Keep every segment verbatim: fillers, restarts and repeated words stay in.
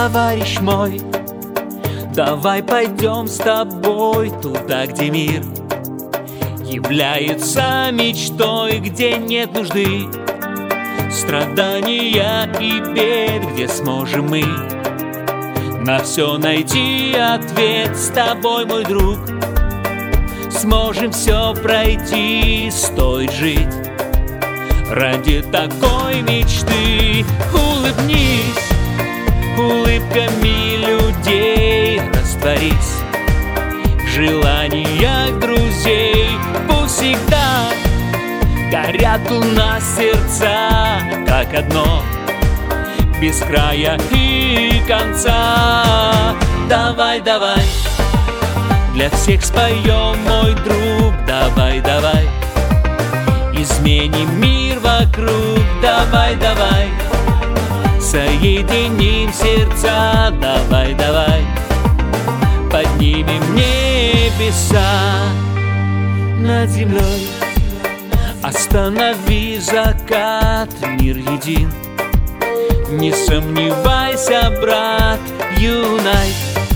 товарищ мой, давай пойдем с тобой туда, где мир является мечтой, где нет нужды страдания и бед, где сможем мы на все найти ответ. С тобой, мой друг, сможем все пройти, стоит жить ради такой мечты. Улыбнись улыбками людей, растворись в желаниях друзей. Пусть всегда горят у нас сердца, как одно, без края и конца. Давай, давай, для всех споем, мой друг. Давай, давай, изменим мир вокруг. Давай, давай, соединим сердца. Давай, давай, поднимем небеса над землей. Останови закат, мир един. Не сомневайся, брат, юнайт.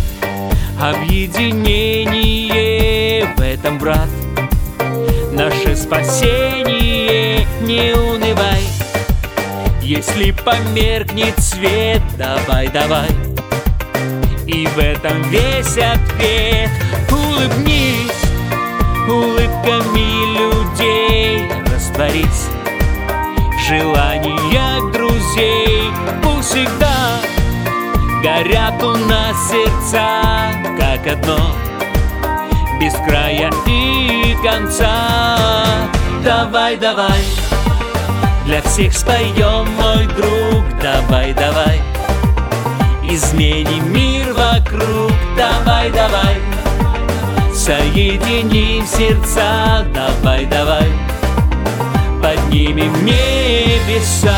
Объединение в этом, брат, наше спасение. Не унывай, если померкнет свет. Давай, давай, и в этом весь ответ. Улыбнись улыбками людей, растворись в желаниях друзей. Пусть всегда горят у нас сердца, как одно, без края и конца. Давай, давай, для всех споем, мой друг. Давай, давай, изменим мир вокруг. Давай, давай, соединим сердца. Давай, давай, поднимем небеса.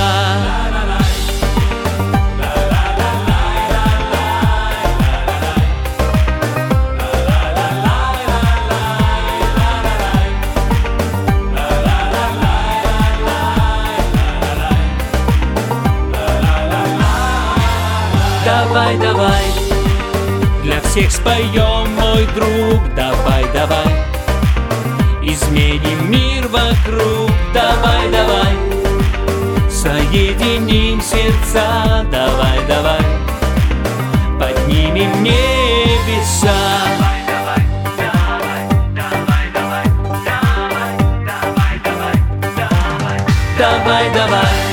Давай, давай, для всех споем, мой друг. Давай, давай, изменим мир вокруг. Давай, давай, соединим сердца. Давай, давай, поднимем небеса. Давай, давай, давай, давай, давай, давай, давай, давай, давай, давай.